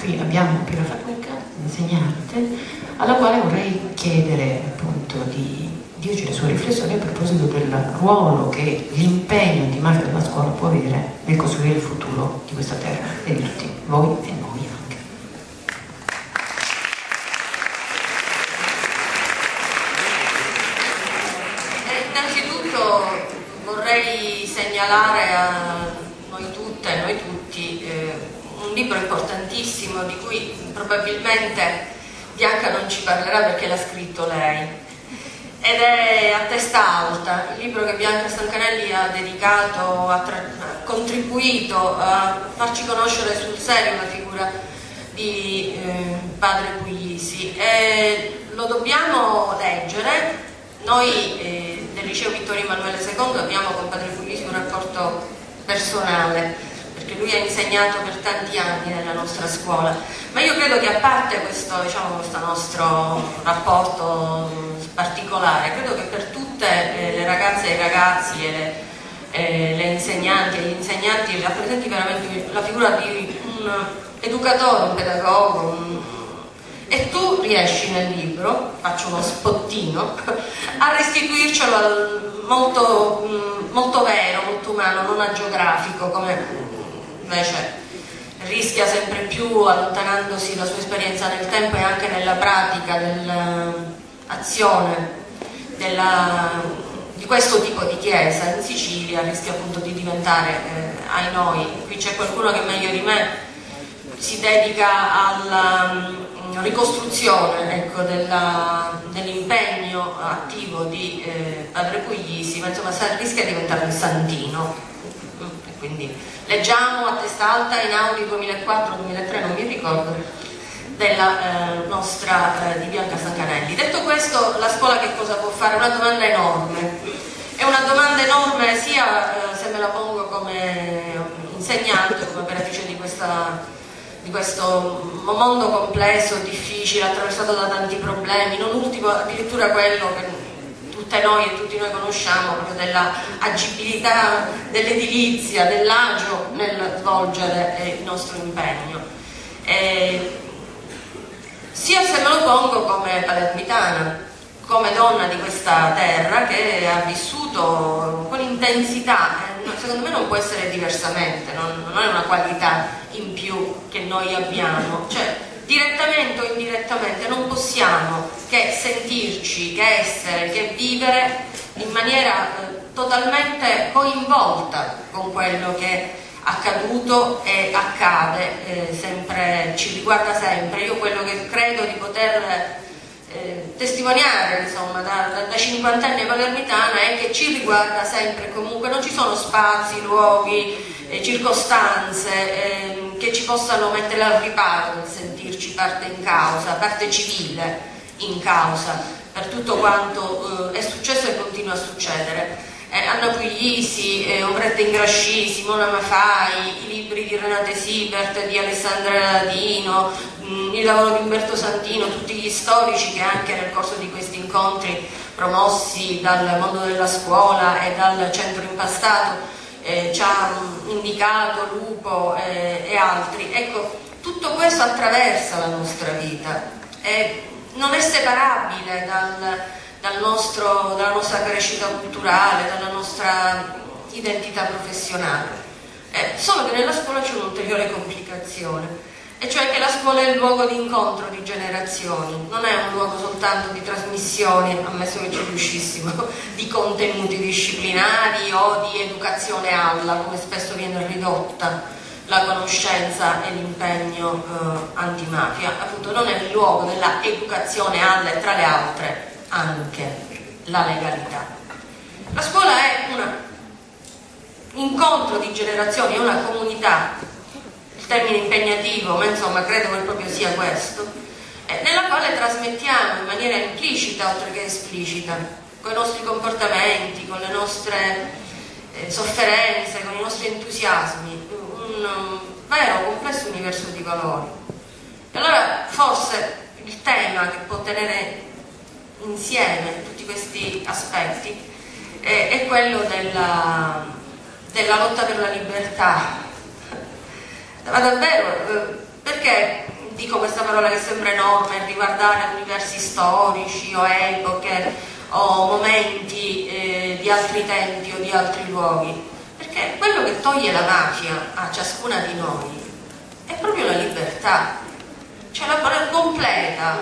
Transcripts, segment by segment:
qui abbiamo Piera Farruca, insegnante, alla quale vorrei chiedere appunto di dirci le sue riflessioni a proposito del ruolo che l'impegno antimafia della scuola può avere nel costruire il futuro di questa terra e di tutti voi e noi anche. Innanzitutto vorrei segnalare a noi tutte e noi tutti un libro importantissimo di cui probabilmente Bianca non ci parlerà perché l'ha scritto lei, ed è A testa alta, il libro che Bianca Stancanelli ha dedicato, ha contribuito a farci conoscere sul serio la figura di padre Puglisi, e lo dobbiamo leggere. Noi del liceo Vittorio Emanuele II abbiamo con padre Puglisi un rapporto personale, perché lui ha insegnato per tanti anni nella nostra scuola, ma io credo che a parte questo, questo nostro rapporto particolare, credo che per tutte le ragazze e i ragazzi e le insegnanti e gli insegnanti rappresenti veramente la figura di un educatore, un pedagogo, e tu riesci nel libro, faccio uno spottino, a restituircelo molto vero, molto umano, non agiografico, come invece rischia sempre più, allontanandosi la sua esperienza nel tempo e anche nella pratica dell'azione di questo tipo di chiesa in Sicilia, rischia appunto di diventare, ai noi, qui c'è qualcuno che meglio di me si dedica alla ricostruzione, ecco, dell'impegno attivo di padre Puglisi, ma insomma rischia di diventare un santino. E quindi leggiamo A testa alta, in Audi 2004-2003, non mi ricordo, della nostra di Bianca Stancanelli. Detto questo, la scuola che cosa può fare? Una domanda enorme, è una domanda enorme sia se me la pongo come insegnante, come operatrice di questo mondo complesso, difficile, attraversato da tanti problemi, non ultimo addirittura quello che tutte noi e tutti noi conosciamo, proprio della agibilità dell'edilizia, dell'agio nel svolgere il nostro impegno. Sia se me lo pongo come palermitana, come donna di questa terra che ha vissuto con intensità, secondo me non può essere diversamente, non è una qualità in più che noi abbiamo, cioè direttamente o indirettamente non possiamo che sentirci, che essere, che vivere in maniera totalmente coinvolta con quello che è accaduto e accade, sempre, ci riguarda sempre. Io quello che credo di poter testimoniare, insomma, da 50 anni palermitana è che ci riguarda sempre, comunque non ci sono spazi, luoghi, circostanze che ci possano mettere al riparo nel sentirci parte in causa, parte civile in causa per tutto quanto è successo e continua a succedere. Anna Puglisi, Ombretta Ingrasci, Simona Mafai, i libri di Renate Siebert, di Alessandra Ladino, il lavoro di Umberto Santino, tutti gli storici che anche nel corso di questi incontri promossi dal mondo della scuola e dal centro Impastato ci ha indicato, Lupo e altri. Ecco, tutto questo attraversa la nostra vita e non è separabile dalla nostra crescita culturale, dalla nostra identità professionale. Solo che nella scuola c'è un'ulteriore complicazione, e cioè che la scuola è il luogo di incontro di generazioni, non è un luogo soltanto di trasmissioni, ammesso che ci riuscissimo, di contenuti disciplinari o di educazione alla, come spesso viene ridotta la conoscenza e l'impegno antimafia. Appunto non è il luogo della educazione alla e tra le altre anche la legalità. La scuola è un incontro di generazioni, è una comunità, il termine impegnativo, ma insomma credo che proprio sia questo, nella quale trasmettiamo in maniera implicita oltre che esplicita, con i nostri comportamenti, con le nostre sofferenze, con i nostri entusiasmi, un vero complesso universo di valori. E allora forse il tema che può tenere insieme tutti questi aspetti è quello della lotta per la libertà. Ma davvero, perché dico questa parola che sembra enorme, riguardare universi storici o epoche o momenti di altri tempi o di altri luoghi, perché quello che toglie la mafia a ciascuna di noi è proprio la libertà, cioè la completa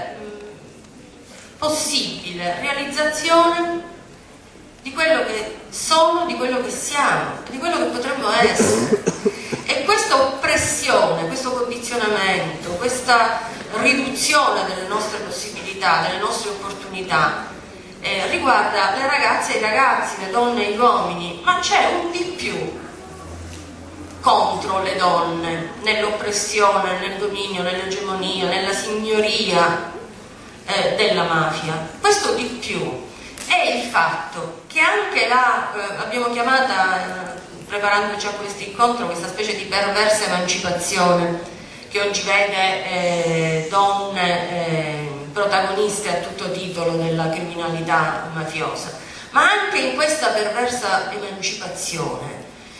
possibile realizzazione di quello che sono, di quello che siamo, di quello che potremmo essere. E questa oppressione, questo condizionamento, questa riduzione delle nostre possibilità, delle nostre opportunità, riguarda le ragazze e i ragazzi, le donne e gli uomini, ma c'è un di più contro le donne nell'oppressione, nel dominio, nell'egemonia, nella signoria della mafia. Questo di più è il fatto che anche abbiamo chiamata, preparandoci a questo incontro, questa specie di perversa emancipazione che oggi vede donne protagoniste a tutto titolo della criminalità mafiosa, ma anche in questa perversa emancipazione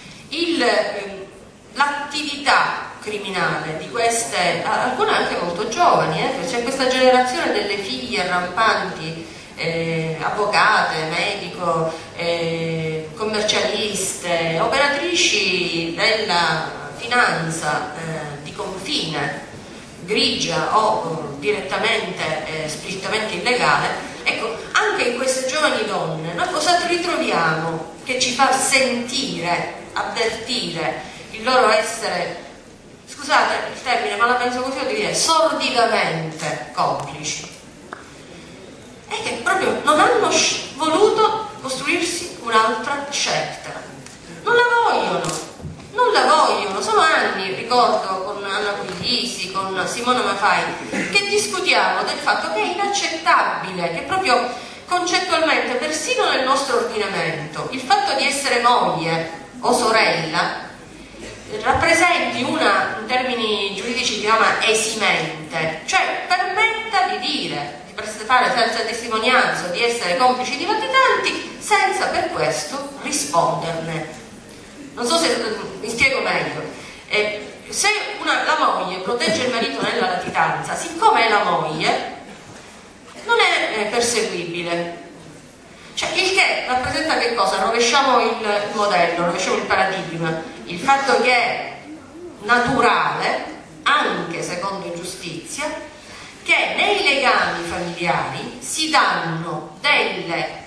l'attività criminale di queste, alcune anche molto giovani, c'è questa generazione delle figlie rampanti, avvocate, medico, commercialiste, operatrici della finanza di confine, grigia o direttamente, esplicitamente illegale. Ecco, anche in queste giovani donne noi cosa ritroviamo che ci fa sentire, avvertire il loro essere, scusate il termine ma la penso così, devo dire sordidamente complici, e che proprio non hanno voluto costruirsi un'altra scelta, non la vogliono, sono anni, ricordo con Anna Puglisi, con Simona Mafai, che discutiamo del fatto che è inaccettabile, che proprio concettualmente, persino nel nostro ordinamento, il fatto di essere moglie o sorella rappresenti una, in termini giuridici si chiama esimente, cioè permetta di dire, di fare senza testimonianza, di essere complici di latitanti senza per questo risponderne. Non so se mi spiego meglio. Se la moglie protegge il marito nella latitanza, siccome è la moglie, non è perseguibile. Cioè, il che rappresenta che cosa? Rovesciamo il modello, rovesciamo il paradigma. Il fatto che è naturale, anche secondo giustizia, che nei legami familiari si danno delle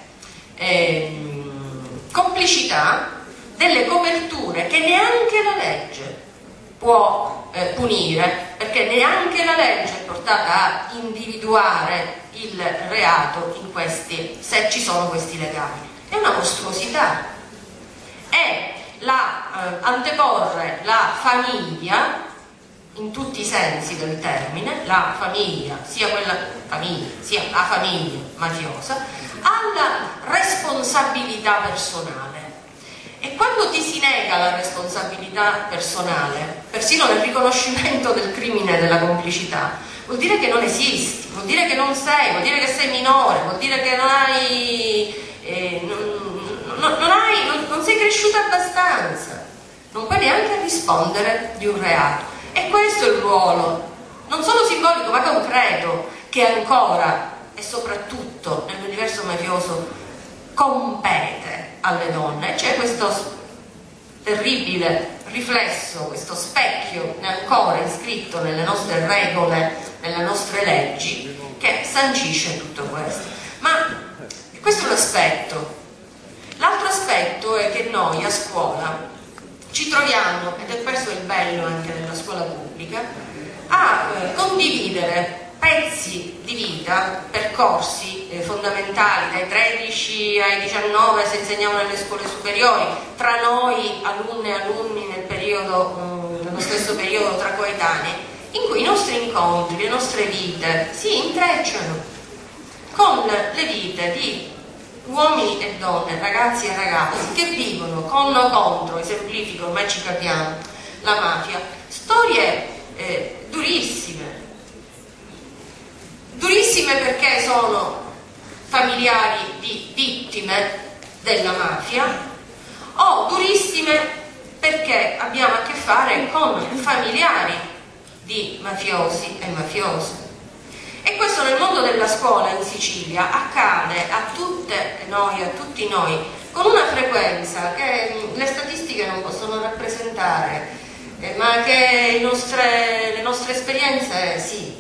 complicità, delle coperture che neanche la legge può punire, perché neanche la legge è portata a individuare il reato in questi, se ci sono questi legami. È una mostruosità. È anteporre la famiglia in tutti i sensi del termine, la famiglia, sia la famiglia mafiosa, alla responsabilità personale. E quando ti si nega la responsabilità personale, persino nel riconoscimento del crimine e della complicità, vuol dire che non esisti, vuol dire che non sei minore, vuol dire che non sei cresciuta abbastanza, non puoi neanche rispondere di un reato. E questo è il ruolo, non solo simbolico ma concreto, che ancora e soprattutto nell'universo mafioso compete alle donne. C'è questo terribile riflesso, questo specchio ancora iscritto nelle nostre regole, nelle nostre leggi, che sancisce tutto questo. Ma questo è un aspetto. L'altro aspetto è che noi a scuola ci troviamo, ed è questo il bello anche della scuola pubblica, a condividere pezzi di vita, percorsi fondamentali dai 13 ai 19 si insegnavano nelle scuole superiori, tra noi alunne e alunni nello stesso periodo tra coetanei, in cui i nostri incontri, le nostre vite si intrecciano con le vite di uomini e donne, ragazzi e ragazze che vivono con o contro, esemplifico, ormai ci capiamo, la mafia, storie durissime perché sono familiari di vittime della mafia, o durissime perché abbiamo a che fare con familiari di mafiosi e mafiose. E questo nel mondo della scuola in Sicilia accade a tutte noi, a tutti noi, con una frequenza che le statistiche non possono rappresentare, ma che le nostre esperienze sì.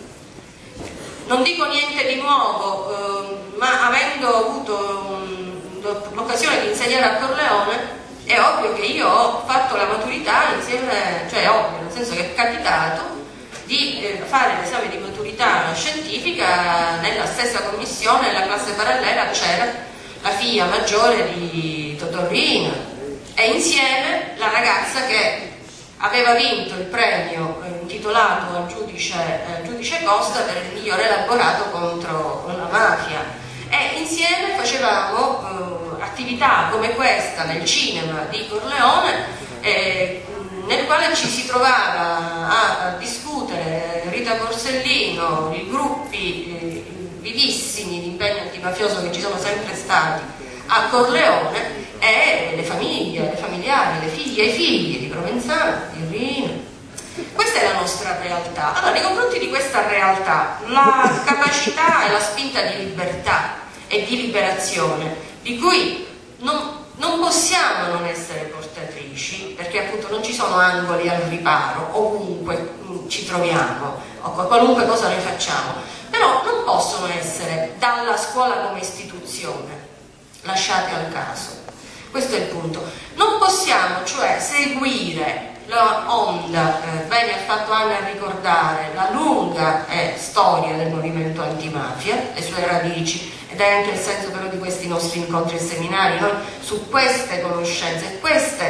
Non dico niente di nuovo, ma avendo avuto l'occasione di insegnare a Corleone, è ovvio che io ho fatto la maturità insieme, cioè è ovvio, nel senso che è capitato di fare l'esame di maturità scientifica nella stessa commissione, nella classe parallela c'era la figlia maggiore di Totò Riina e insieme la ragazza che aveva vinto il premio intitolato al giudice Costa per il miglior elaborato contro la mafia, e insieme facevamo attività come questa nel cinema di Corleone, nel quale ci si trovava a discutere Rita Borsellino, i gruppi vivissimi di impegno antimafioso che ci sono sempre stati a Corleone, e le famiglie, le familiari, le figlie e i figli di Provenzano, di Riina. Questa è la nostra realtà. Allora, nei confronti di questa realtà, la capacità e la spinta di libertà e di liberazione, di cui non possiamo non essere portatrici, perché appunto non ci sono angoli al riparo, ovunque ci troviamo, o qualunque cosa noi facciamo, però non possono essere dalla scuola come istituzione lasciate al caso. Questo è il punto. Non possiamo cioè seguire la onda, bene ha fatto Anna a ricordare la lunga storia del movimento antimafia, le sue radici, ed è anche il senso però di questi nostri incontri e seminari. Noi su queste conoscenze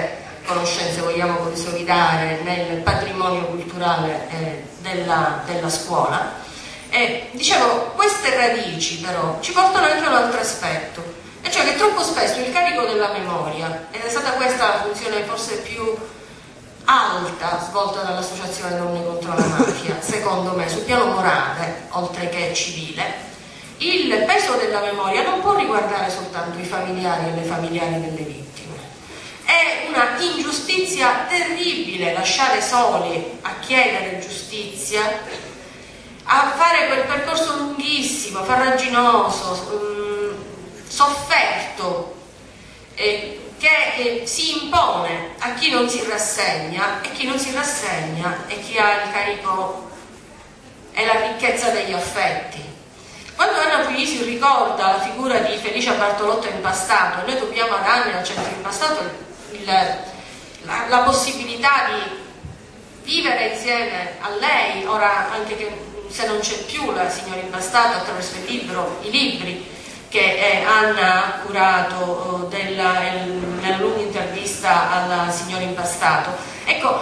vogliamo consolidare nel patrimonio culturale della scuola. Dicevo, queste radici però ci portano anche a un altro aspetto, e cioè che troppo spesso il carico della memoria, ed è stata questa la funzione forse più alta svolta dall'Associazione Donne contro la Mafia, secondo me, sul piano morale, oltre che civile, il peso della memoria non può riguardare soltanto i familiari e le familiari delle vittime. È una ingiustizia terribile lasciare soli a chiedere giustizia, a fare quel percorso lunghissimo, farraginoso, sofferto, che si impone a chi non si rassegna, e chi non si rassegna è chi ha il carico e la ricchezza degli affetti. Quando Anna Puglisi ricorda la figura di Felicia Bartolotto Impastato, noi dobbiamo ad Anna, al centro Impastato, la possibilità di vivere insieme a lei, ora anche che se non c'è più la signora Impastato, attraverso i libri che Anna ha curato nella lunga intervista alla signora Impastato. Ecco,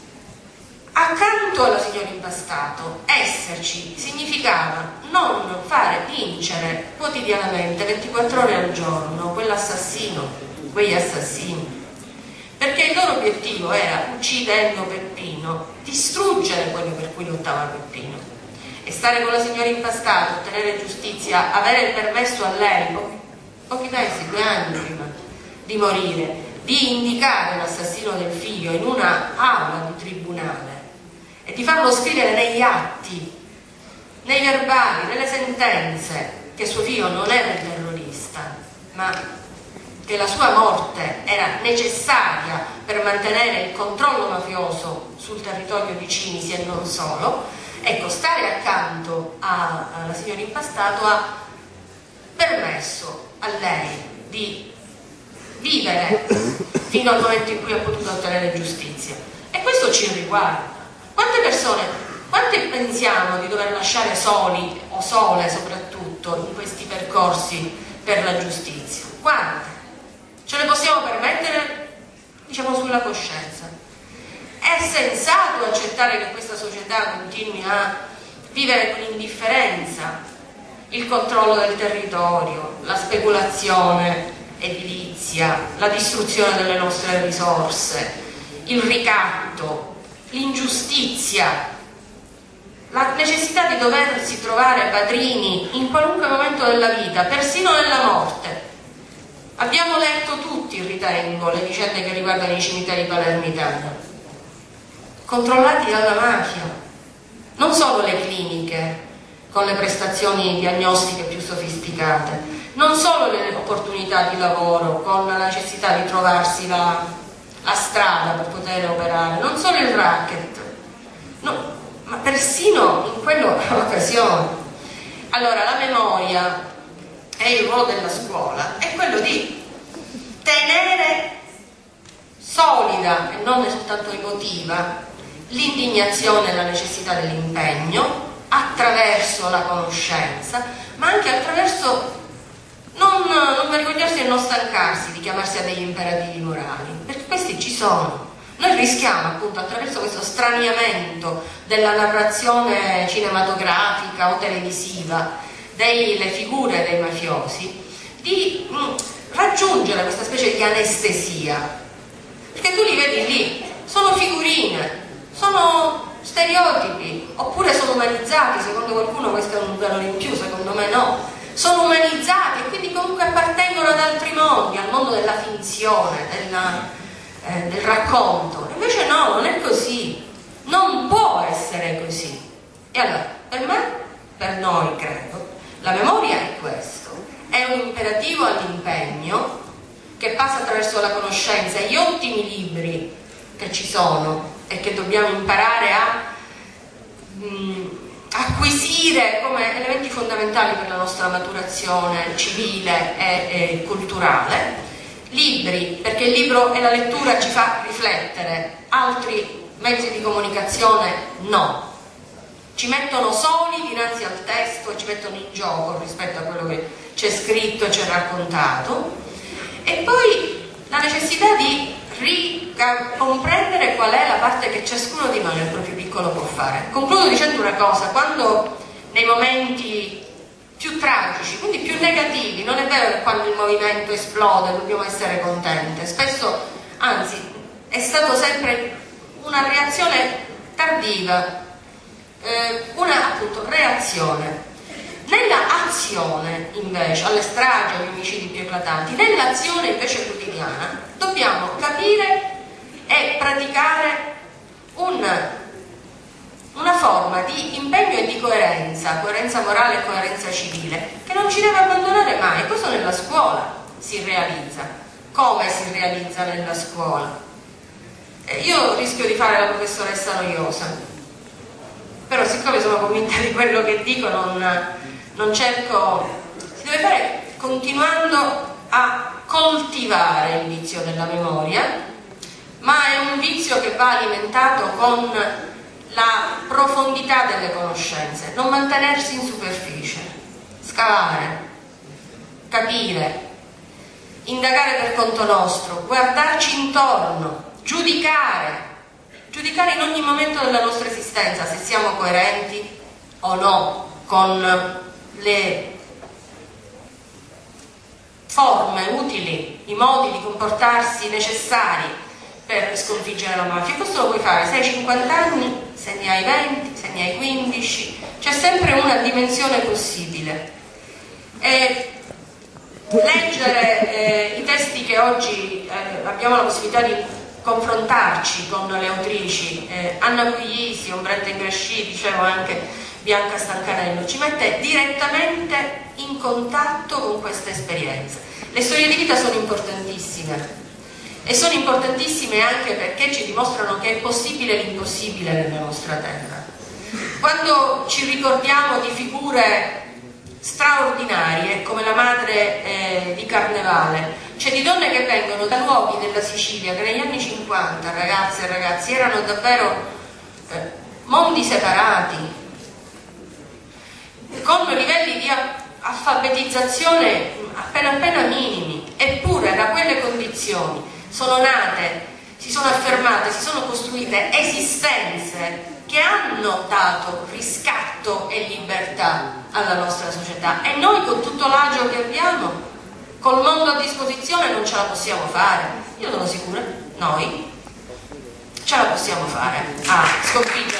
accanto alla signora Impastato, esserci significava non fare vincere quotidianamente, 24 ore al giorno, quell'assassino, quegli assassini, perché il loro obiettivo era, uccidendo Peppino, distruggere quello per cui lottava Peppino. E stare con la signora Impastato, ottenere giustizia, avere permesso a lei, pochi mesi, 2 anni prima di morire, di indicare l'assassino del figlio in una aula di tribunale e di farlo scrivere negli atti, nei verbali, nelle sentenze, che suo figlio non era il terrorista, ma che la sua morte era necessaria per mantenere il controllo mafioso sul territorio di Cinisi e non solo. Ecco, stare accanto alla signora Impastato ha permesso a lei di vivere fino al momento in cui ha potuto ottenere giustizia, e questo ci riguarda. Quante pensiamo di dover lasciare soli o sole soprattutto in questi percorsi per la giustizia? Quante? Ce le possiamo permettere? Diciamo sulla coscienza. È sensato accettare che questa società continui a vivere con indifferenza il controllo del territorio, la speculazione edilizia, la distruzione delle nostre risorse, il ricatto, l'ingiustizia, la necessità di doversi trovare padrini in qualunque momento della vita, persino nella morte. Abbiamo letto tutti, ritengo, le vicende che riguardano i cimiteri palermitani, controllati dalla mafia, non solo le cliniche con le prestazioni diagnostiche più sofisticate, non solo le opportunità di lavoro con la necessità di trovarsi la strada per poter operare, non solo il racket, no, ma persino in quell'occasione. Allora la memoria e il ruolo della scuola è quello di tenere solida e non soltanto emotiva l'indignazione e la necessità dell'impegno attraverso la conoscenza, ma anche attraverso non vergognarsi e non stancarsi di chiamarsi a degli imperativi morali, perché questi ci sono. Noi rischiamo appunto attraverso questo straniamento della narrazione cinematografica o televisiva delle figure dei mafiosi di raggiungere questa specie di anestesia, perché tu li vedi lì, sono figurine, sono stereotipi, oppure sono umanizzati. Secondo qualcuno questo è un valore in più, secondo me no, sono umanizzati e quindi comunque appartengono ad altri mondi, al mondo della finzione, del racconto. Invece no, non è così, non può essere così. E allora, per me, per noi credo, la memoria è questo, è un imperativo all'impegno che passa attraverso la conoscenza. Gli ottimi libri che ci sono e che dobbiamo imparare a acquisire come elementi fondamentali per la nostra maturazione civile e culturale. Libri, perché il libro e la lettura ci fa riflettere, altri mezzi di comunicazione no, ci mettono soli dinanzi al testo, ci mettono in gioco rispetto a quello che c'è scritto e c'è raccontato. E poi la necessità di comprendere qual è la parte che ciascuno di noi nel proprio piccolo può fare. Concludo dicendo una cosa: quando nei momenti più tragici, quindi più negativi, non è vero che quando il movimento esplode dobbiamo essere contenti, spesso, anzi, è stato sempre una reazione tardiva, una appunto reazione. Nella azione invece, alle stragi, agli omicidi più eclatanti, nell'azione invece quotidiana dobbiamo capire e praticare una forma di impegno e di coerenza morale e coerenza civile, che non ci deve abbandonare mai. Questo nella scuola si realizza. Come si realizza nella scuola? Io rischio di fare la professoressa noiosa, però siccome sono convinta di quello che dico non cerco. Si deve fare continuando a coltivare il vizio della memoria, ma è un vizio che va alimentato con la profondità delle conoscenze, non mantenersi in superficie, scavare, capire, indagare per conto nostro, guardarci intorno, giudicare in ogni momento della nostra esistenza se siamo coerenti o no con le forme utili, i modi di comportarsi necessari per sconfiggere la mafia. Questo lo puoi fare se hai 50 anni, se ne hai 20, se ne hai 15, c'è sempre una dimensione possibile. Leggere i testi che oggi abbiamo la possibilità di confrontarci con le autrici, Anna Puglisi, Ombretta Ingresci, dicevo anche Bianca Stancanello, ci mette direttamente in contatto con questa esperienza. Le storie di vita sono importantissime, e sono importantissime anche perché ci dimostrano che è possibile l'impossibile nella nostra terra. Quando ci ricordiamo di figure straordinarie come la madre di Carnevale, cioè di donne che vengono da luoghi della Sicilia che negli anni 50, ragazze e ragazzi, erano davvero mondi separati, con livelli di alfabetizzazione appena minimi, eppure da quelle condizioni sono nate, si sono affermate, si sono costruite esistenze che hanno dato riscatto e libertà alla nostra società, e noi con tutto l'agio che abbiamo, col mondo a disposizione, non ce la possiamo fare. Io sono sicura, noi ce la possiamo fare a sconfiggere